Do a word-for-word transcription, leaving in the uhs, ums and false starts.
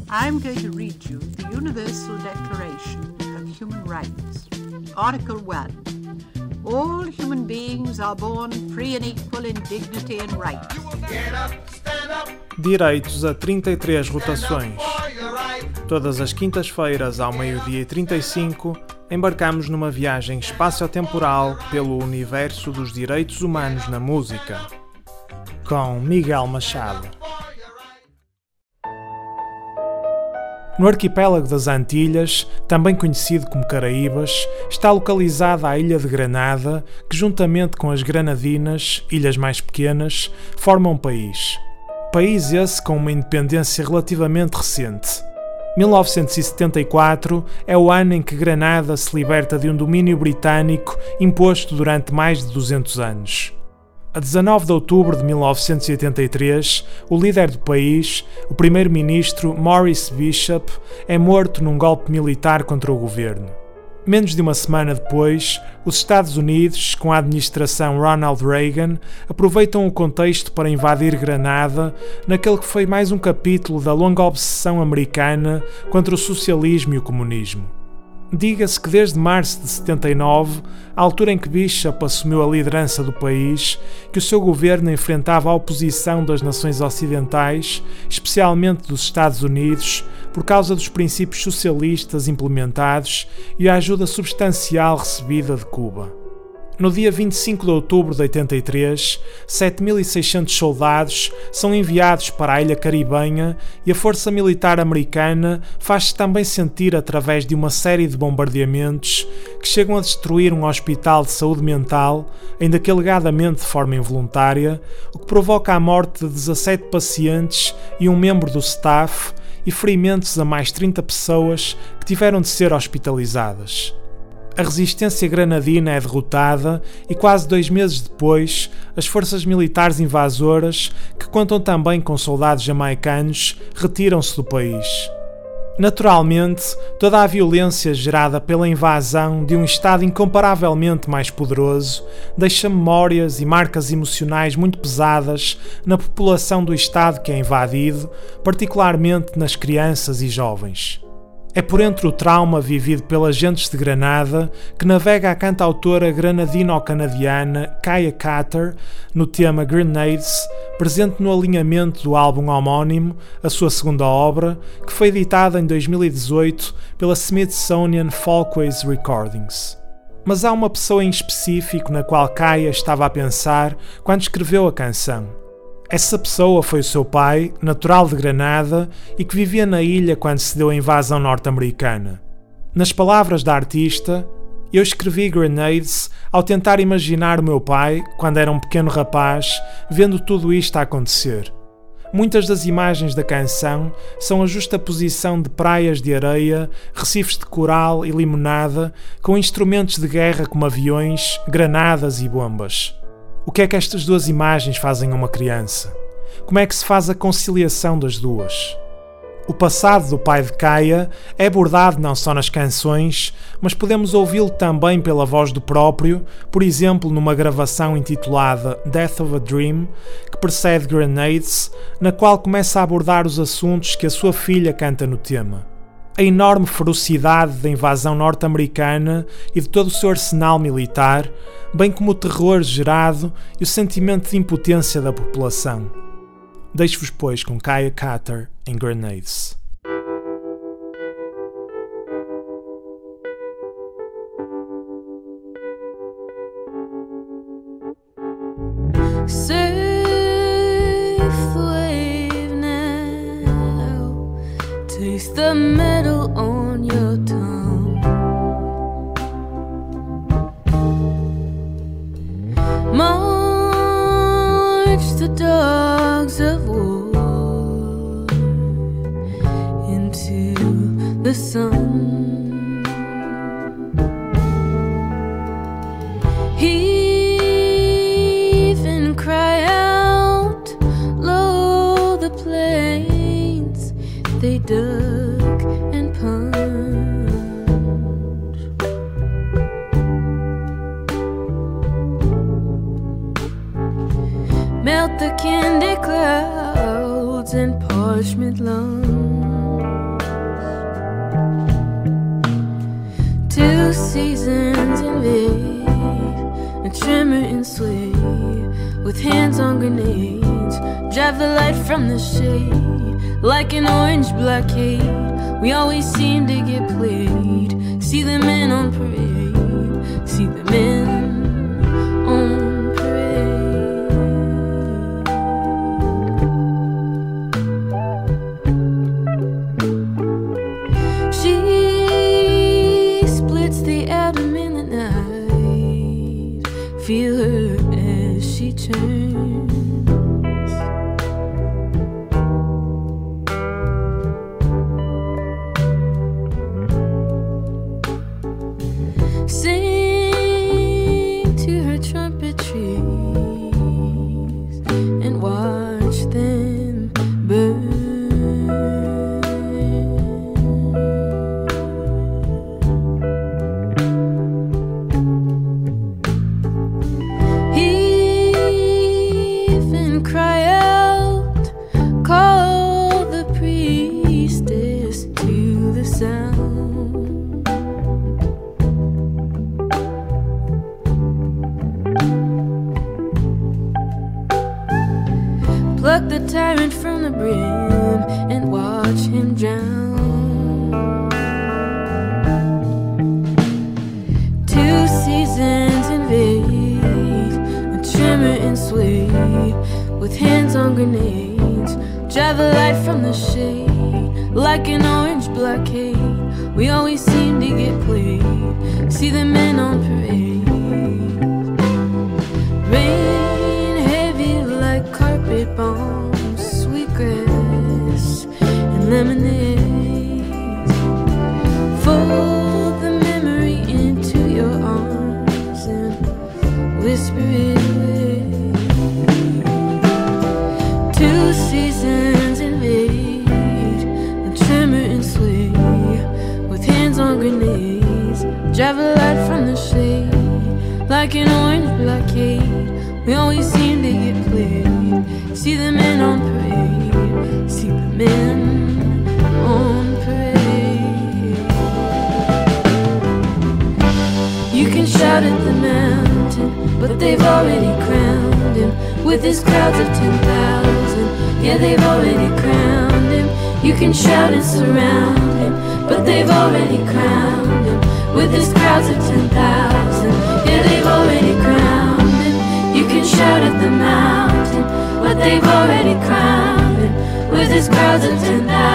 I'm going to read you the Universal Declaration of Human Rights. Article one. All human beings are born free and equal in dignity and rights. Direitos a trinta e três rotações. Todas as quintas-feiras, ao meio-dia e trinta e cinco, embarcamos numa viagem espaço-temporal pelo universo dos direitos humanos na música. Com Miguel Machado. No arquipélago das Antilhas, também conhecido como Caraíbas, está localizada a ilha de Granada, que juntamente com as Granadinas, ilhas mais pequenas, formam um país. País esse com uma independência relativamente recente. mil novecentos e setenta e quatro é o ano em que Granada se liberta de um domínio britânico imposto durante mais de duzentos anos. A dezanove de outubro de mil novecentos e oitenta e três, o líder do país, o primeiro-ministro Maurice Bishop, é morto num golpe militar contra o governo. Menos de uma semana depois, os Estados Unidos, com a administração Ronald Reagan, aproveitam o contexto para invadir Granada, naquele que foi mais um capítulo da longa obsessão americana contra o socialismo e o comunismo. Diga-se que desde março de setenta e nove, a altura em que Bishop assumiu a liderança do país, que o seu governo enfrentava a oposição das nações ocidentais, especialmente dos Estados Unidos, por causa dos princípios socialistas implementados e a ajuda substancial recebida de Cuba. No dia vinte e cinco de outubro de oitenta e três, sete mil e seiscentos soldados são enviados para a ilha caribenha e a força militar americana faz-se também sentir através de uma série de bombardeamentos que chegam a destruir um hospital de saúde mental, ainda que alegadamente de forma involuntária, o que provoca a morte de dezassete pacientes e um membro do staff e ferimentos a mais trinta pessoas que tiveram de ser hospitalizadas. A resistência granadina é derrotada e quase dois meses depois, as forças militares invasoras, que contam também com soldados jamaicanos, retiram-se do país. Naturalmente, toda a violência gerada pela invasão de um Estado incomparavelmente mais poderoso deixa memórias e marcas emocionais muito pesadas na população do Estado que é invadido, particularmente nas crianças e jovens. É por entre o trauma vivido pelas gentes de Granada que navega a cantautora granadino-canadiana Kaya Carter no tema Grenades, presente no alinhamento do álbum homónimo, a sua segunda obra, que foi editada em dois mil e dezoito pela Smithsonian Folkways Recordings. Mas há uma pessoa em específico na qual Kaya estava a pensar quando escreveu a canção. Essa pessoa foi o seu pai, natural de Granada e que vivia na ilha quando se deu a invasão norte-americana. Nas palavras da artista, eu escrevi Grenades ao tentar imaginar o meu pai, quando era um pequeno rapaz, vendo tudo isto a acontecer. Muitas das imagens da canção são a justaposição de praias de areia, recifes de coral e limonada, com instrumentos de guerra como aviões, granadas e bombas. O que é que estas duas imagens fazem a uma criança? Como é que se faz a conciliação das duas? O passado do pai de Kaya é abordado não só nas canções, mas podemos ouvi-lo também pela voz do próprio, por exemplo numa gravação intitulada Death of a Dream, que precede Grenades, na qual começa a abordar os assuntos que a sua filha canta no tema. A enorme ferocidade da invasão norte-americana e de todo o seu arsenal militar, bem como o terror gerado e o sentimento de impotência da população. Deixo-vos, pois, com Kaya Carter em Grenades. Safe wave now, taste the metal on your tongue. March the dogs of war into the sun. Heave and cry out, low the plains they dug and punched. Melt the candy clouds and parchment lungs. Two seasons invade and tremor and sway with hands on grenades. Drive the light from the shade like an orange blockade. We always seem to get played. See the men on parade. See the men on parade. She splits the atom in the night. Feel her as she turns. Sing to her trumpet trees and watch them burn. Heave and cry out, call the priestess to the sound. Pluck the tyrant from the brim and watch him drown. Two seasons invade and tremor and sway with hands on grenades. Drive the light from the shade like an orange blockade. We always seem to get played. See the men on parade. Rain heavy like carpet bombs, sweetgrass and lemonade. Fold the memory into your arms and whisper it away. Two seasons invade and tremor and sway with hands on grenades. Drive a light from the shade like an orange blockade. We always seem to get played. See the men on parade. See the men on parade. You can shout at the mountain, but they've already crowned him with his crowds of ten thousand. Yeah, they've already crowned him. You can shout and surround him, but they've already crowned him with his crowds of ten thousand. Yeah, they've already crowned him. You can shout at the mountain, but they've already crowned him with his crowds of ten thousand.